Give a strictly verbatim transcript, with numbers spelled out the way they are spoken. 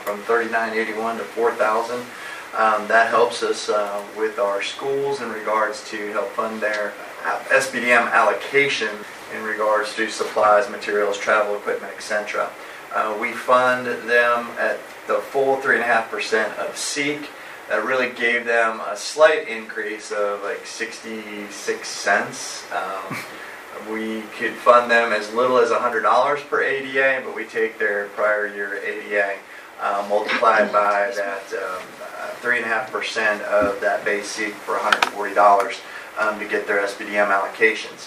from thirty-nine eighty-one to four thousand. Um, that helps us uh, with our schools in regards to help fund their S B D M allocation in regards to supplies, materials, travel equipment, et cetera. Uh, we fund them at the full three and a half percent of SEEK. That really gave them a slight increase of like sixty-six cents. Um, we could fund them as little as one hundred dollars per A D A, but we take their prior year A D A uh, multiplied by that um, three and a half percent of that base SEEK for one hundred forty dollars um, to get their S B D M allocations.